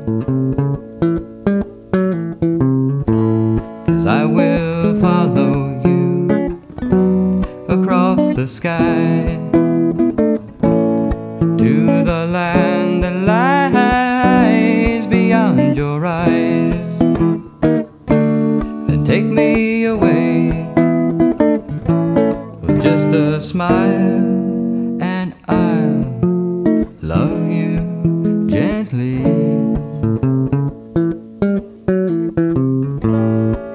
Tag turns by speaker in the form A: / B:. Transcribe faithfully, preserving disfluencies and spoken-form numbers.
A: 'Cause I will follow you across the sky to the land that lies beyond your eyes.